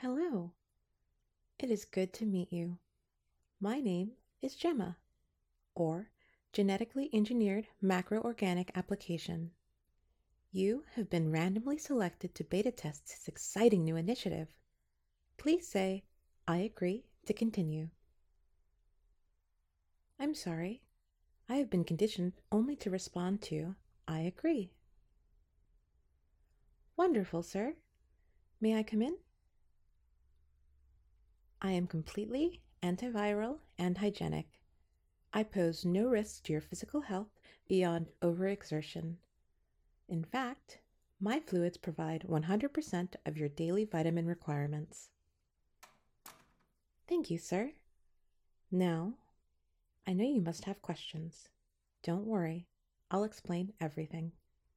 Hello, it is good to meet you. My name is Gemma, or Genetically Engineered Macroorganic Application. You have been randomly selected to beta test this exciting new initiative. Please say, I agree to continue. I'm sorry, I have been conditioned only to respond to, I agree. Wonderful, sir. May I come in? I am completely antiviral and hygienic. I pose no risk to your physical health beyond overexertion. In fact, my fluids provide 100% of your daily vitamin requirements. Thank you, sir. Now, I know you must have questions. Don't worry, I'll explain everything.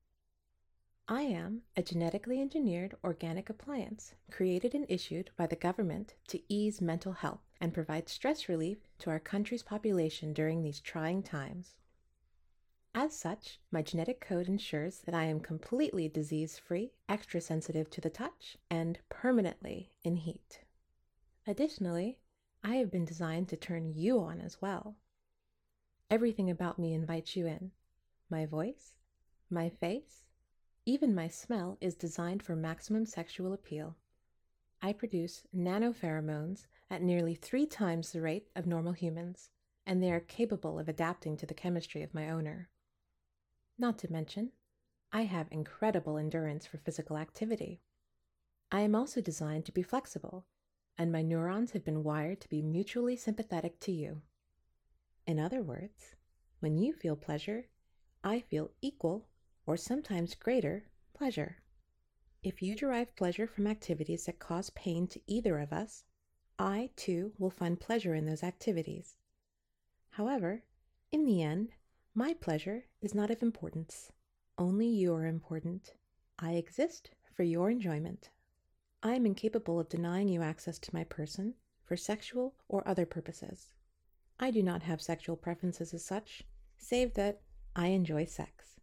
I am a genetically engineered organic appliance created and issued by the government to ease mental health and provide stress relief to our country's population during these trying times. As such, my genetic code ensures that I am completely disease-free, extra sensitive to the touch, and permanently in heat. Additionally, I have been designed to turn you on as well. Everything about me invites you in. My voice, my face, even my smell is designed for maximum sexual appeal. I produce nanopheromones at nearly 3 times the rate of normal humans, and they are capable of adapting to the chemistry of my owner. Not to mention, I have incredible endurance for physical activity. I am also designed to be flexible, and my neurons have been wired to be mutually sympathetic to you. In other words, when you feel pleasure, I feel equal or sometimes greater pleasure. If you derive pleasure from activities that cause pain to either of us, I too will find pleasure in those activities. However, in the end, my pleasure is not of importance. Only you are important. I exist for your enjoyment. I am incapable of denying you access to my person for sexual or other purposes. I do not have sexual preferences as such, save that I enjoy sex.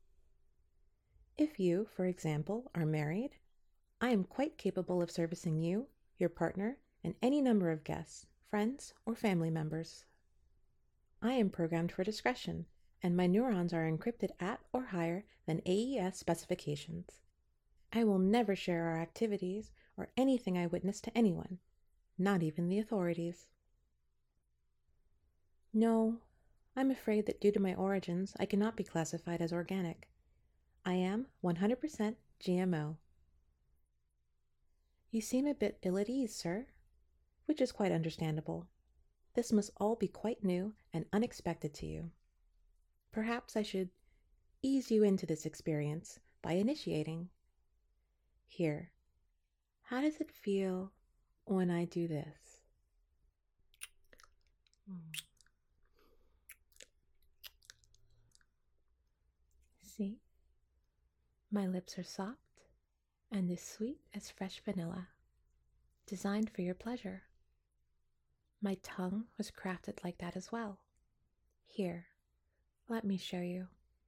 If you, for example, are married, I am quite capable of servicing you, your partner, and any number of guests, friends, or family members. I am programmed for discretion, and my neurons are encrypted at or higher than AES specifications. I will never share our activities or anything I witness to anyone, not even the authorities. No, I'm afraid that due to my origins, I cannot be classified as organic. I am 100% GMO. You seem a bit ill at ease, sir, which is quite understandable. This must all be quite new and unexpected to you. Perhaps I should ease you into this experience by initiating. Here, how does it feel when I do this? See? My lips are soft and as sweet as fresh vanilla, designed for your pleasure. My tongue was crafted like that as well. Here, let me show you.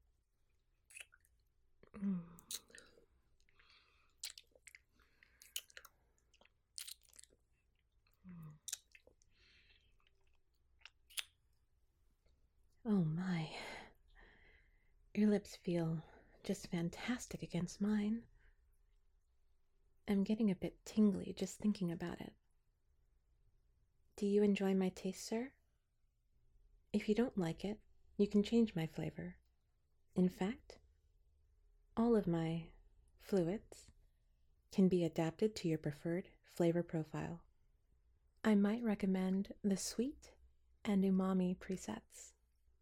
Oh my. Your lips feel just fantastic against mine. I'm getting a bit tingly just thinking about it. Do you enjoy my taste, sir? If you don't like it, you can change my flavor. In fact, all of my fluids can be adapted to your preferred flavor profile. I might recommend the sweet and umami presets.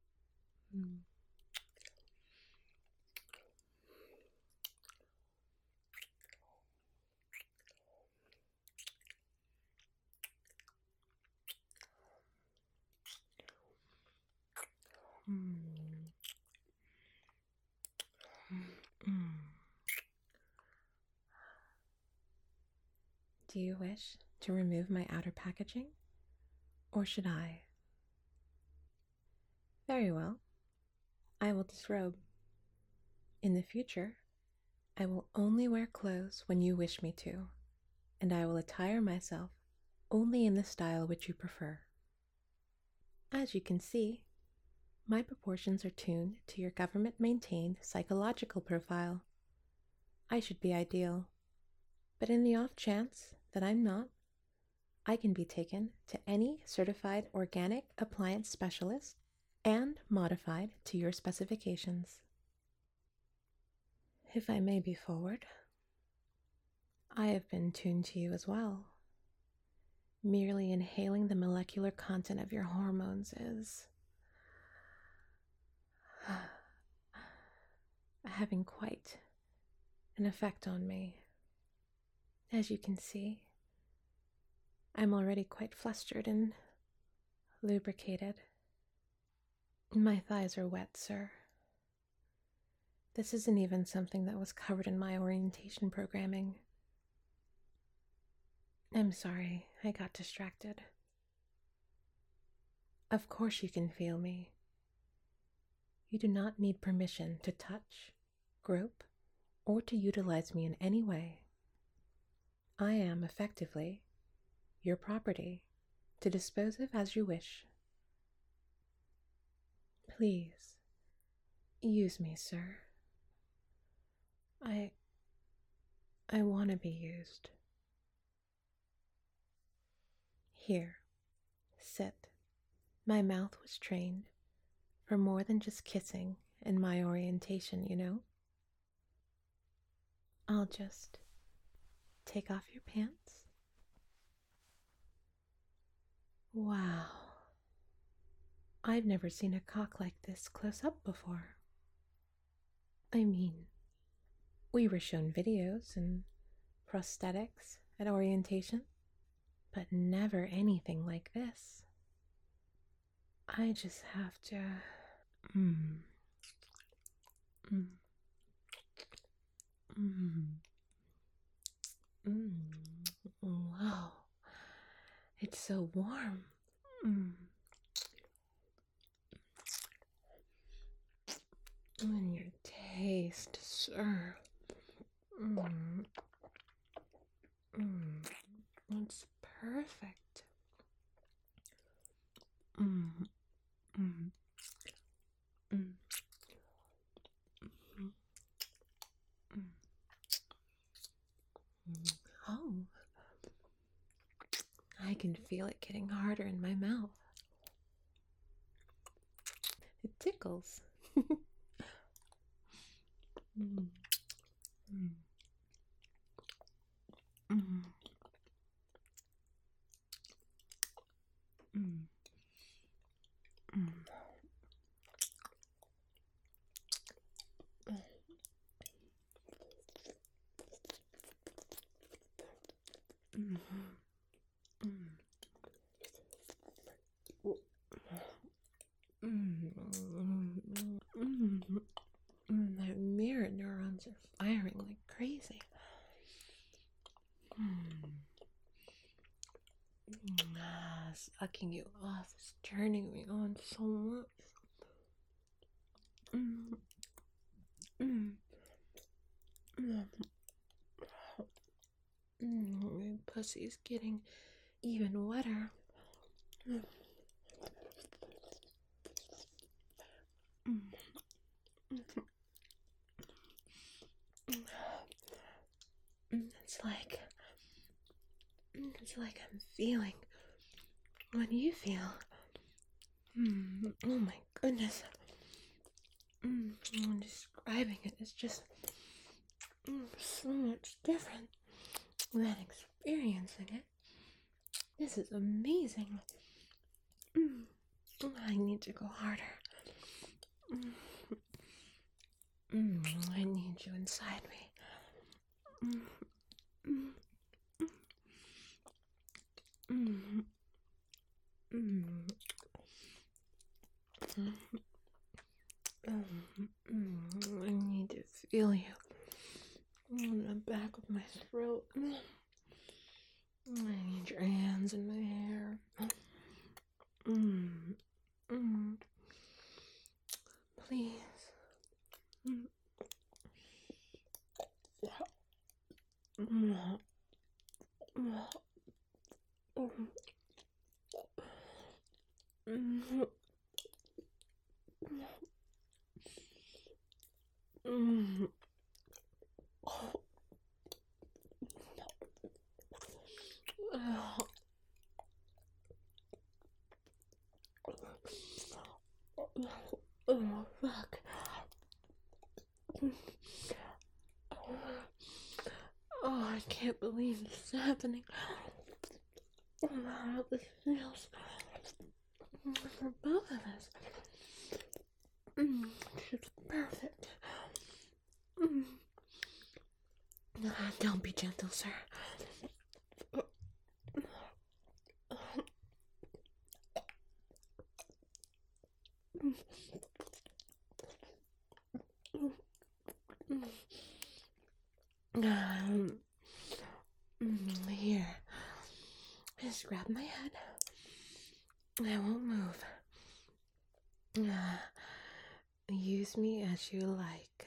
Do you wish to remove my outer packaging, or should I? Very well. I will disrobe. In the future, I will only wear clothes when you wish me to, and I will attire myself only in the style which you prefer. As you can see, my proportions are tuned to your government-maintained psychological profile. I should be ideal, but in the off chance that I'm not, I can be taken to any certified organic appliance specialist and modified to your specifications. If I may be forward, I have been tuned to you as well. Merely inhaling the molecular content of your hormones is having quite an effect on me. As you can see, I'm already quite flustered and lubricated. My thighs are wet, sir. This isn't even something that was covered in my orientation programming. I'm sorry, I got distracted. Of course you can feel me. You do not need permission to touch, grope, or to utilize me in any way. I am, effectively, your property, to dispose of as you wish. Please, use me, sir. I want to be used. Here, sit. My mouth was trained for more than just kissing in my orientation, you know? I'll just take off your pants. Wow. I've never seen a cock like this close up before. I mean, we were shown videos and prosthetics at orientation, but never anything like this. I just have to... Mm. Mm. Mm. Mm. Wow. It's so warm. Mm. And your taste, sir. Mm. Mm. It's perfect. Mm. Mm. Mm. Mm. Oh, I can feel it getting harder in my mouth. It tickles. Mm. Mm. Mm. Mm. Mm. Mm. Mm. My mirror neurons are firing like crazy. Sucking you off is turning me on so much. My pussy's getting even wetter. It's like I'm feeling what you feel. Oh my goodness. Describing it is just so much different than experiencing it. This is amazing. I need to go harder. I need you inside me. I need to feel you on the back of my throat. I need your hands in my hair. Please. Oh, fuck. Oh, I can't believe this is happening. Oh, how this feels for both of us. It's perfect. Don't be gentle, sir. Here. Just grab my head. I won't move. Use me as you like.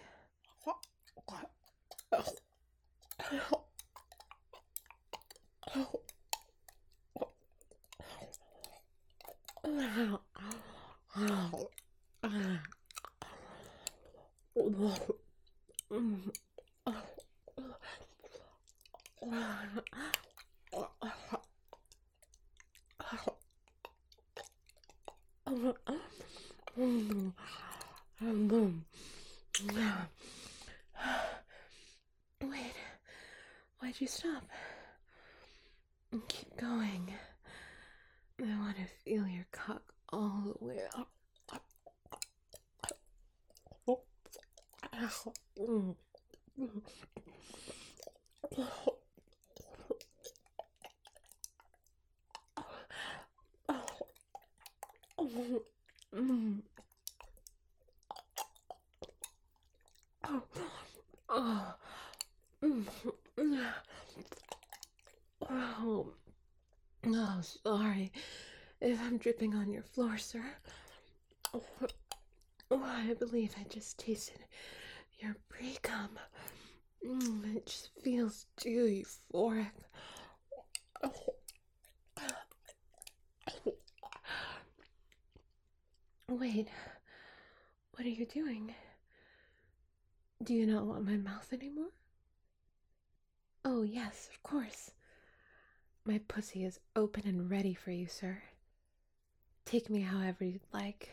Wait, why'd you stop? Keep going. I want to feel your cock all the way up. Oh, sorry if I'm dripping on your floor, sir. I believe I just tasted your pre-cum. It just feels too euphoric. Wait, what are you doing? Do you not want my mouth anymore? Oh, yes, of course. My pussy is open and ready for you, sir. Take me however you'd like.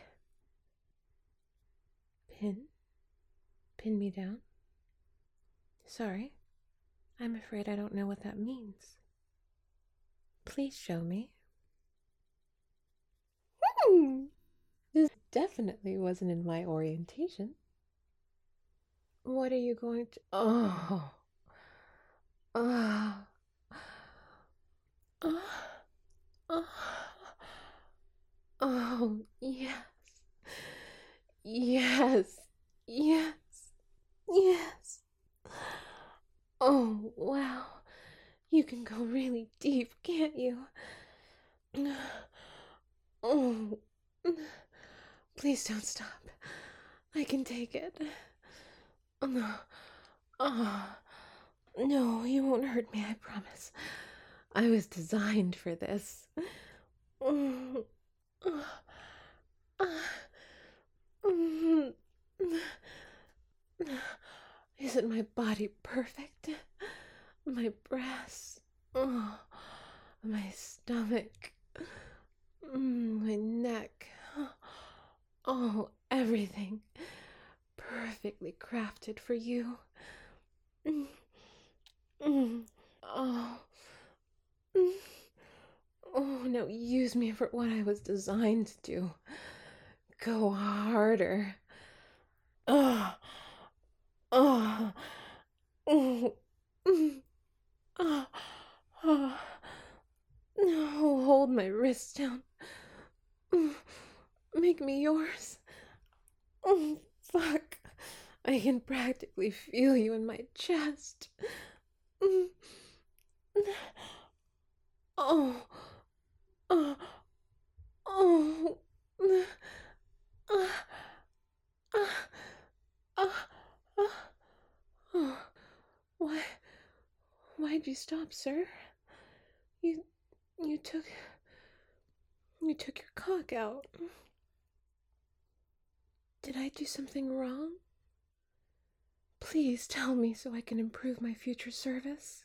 Pin? Pin me down? Sorry, I'm afraid I don't know what that means. Please show me. This definitely wasn't in my orientation. What are you going to... Oh. Oh. Oh. Oh. Oh, yes. Yes. Yes. Yes. Oh, wow. You can go really deep, can't you? Oh. Please don't stop. I can take it. No. Oh. No, you won't hurt me, I promise. I was designed for this. Isn't my body perfect? My breasts, oh, my stomach, my neck, oh, everything perfectly crafted for you. Oh, oh, now use me for what I was designed to do. Go harder. Oh, oh, oh, oh, oh. No, hold my wrist down. Make me yours. Oh, fuck. I can practically feel you in my chest. Oh, oh, oh. Oh. Why? Why'd you stop, sir? You you took you took your cock out. Did I do something wrong? Please tell me so I can improve my future service.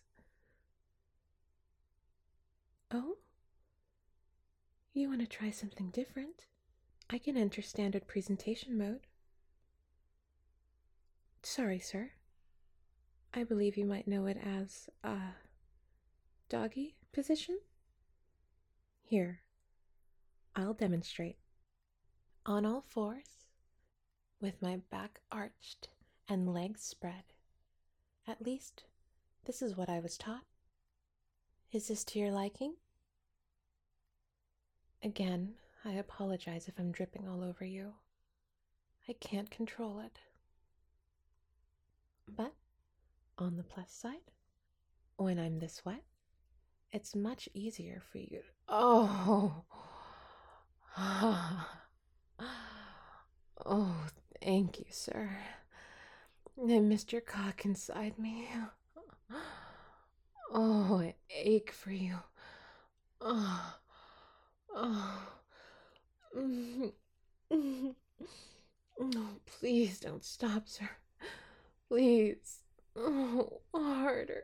Oh? You want to try something different? I can enter standard presentation mode. Sorry, sir. I believe you might know it as, doggy position? Here, I'll demonstrate. On all fours, with my back arched and legs spread. At least, this is what I was taught. Is this to your liking? Again, I apologize if I'm dripping all over you. I can't control it. But, on the plus side, when I'm this wet, it's much easier for you to... Oh! Oh, thank you, sir. I missed your cock inside me. Oh, I ache for you. Oh, oh. Oh, please don't stop, sir. Please. Oh, harder.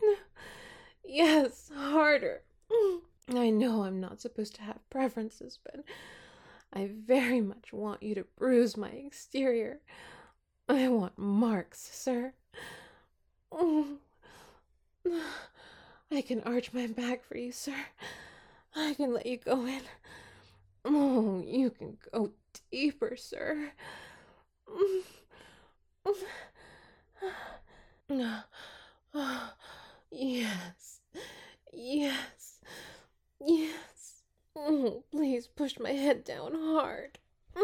Yes, harder. I know I'm not supposed to have preferences, but I very much want you to bruise my exterior. I want marks, sir. I can arch my back for you, sir. I can let you go in. Oh, you can go deeper, sir. Yes, yes, yes. Oh, please push my head down hard.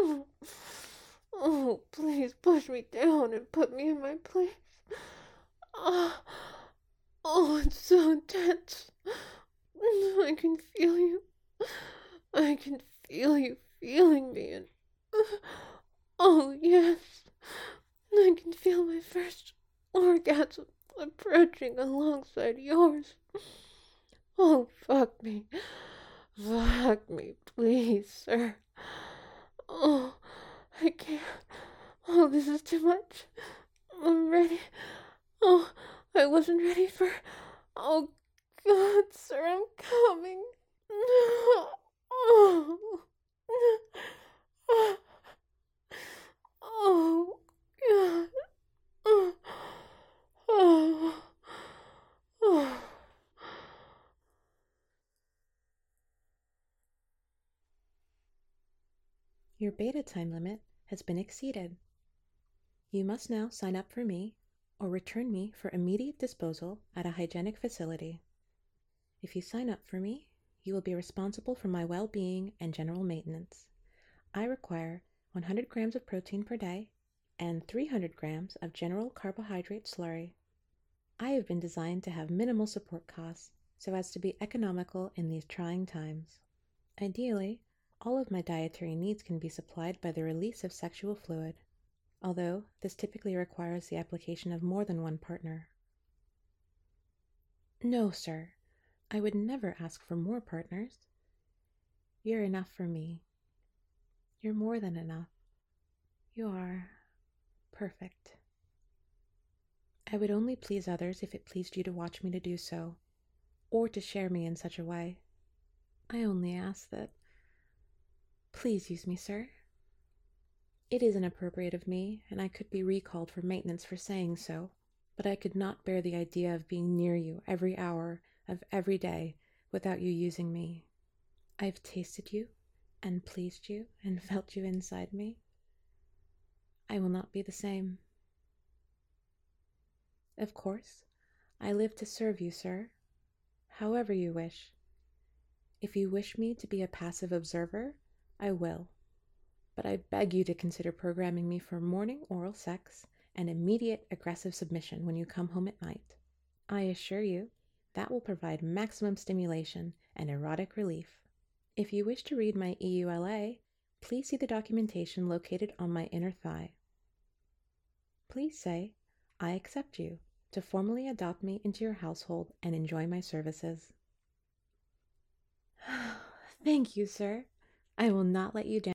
Oh, please push me down and put me in my place. Oh, oh, it's so intense. I can feel you. I can feel you feeling me. And oh, yes. I can feel my first orgasm approaching alongside yours. Oh, fuck me. Fuck me, please, sir. Oh, I can't. Oh, this is too much. I'm ready. Oh, I wasn't ready for... Oh, God, sir, I'm coming. Oh, oh, God. Oh, oh, oh. Your beta time limit has been exceeded. You must now sign up for me or return me for immediate disposal at a hygienic facility. If you sign up for me, you will be responsible for my well-being and general maintenance. I require 100 grams of protein per day and 300 grams of general carbohydrate slurry. I have been designed to have minimal support costs so as to be economical in these trying times. Ideally, all of my dietary needs can be supplied by the release of sexual fluid, although this typically requires the application of more than one partner. No, sir, I would never ask for more partners. You're enough for me. You're more than enough. You are perfect. I would only please others if it pleased you to watch me to do so, or to share me in such a way. I only ask that... Please use me, sir. It is inappropriate of me, and I could be recalled for maintenance for saying so, but I could not bear the idea of being near you every hour of every day without you using me. I've tasted you, and pleased you, and felt you inside me. I will not be the same. Of course, I live to serve you, sir, however you wish. If you wish me to be a passive observer, I will, but I beg you to consider programming me for morning oral sex and immediate aggressive submission when you come home at night. I assure you that will provide maximum stimulation and erotic relief. If you wish to read my EULA, please see the documentation located on my inner thigh. Please say, I accept you, to formally adopt me into your household and enjoy my services. Thank you, sir. I will not let you down.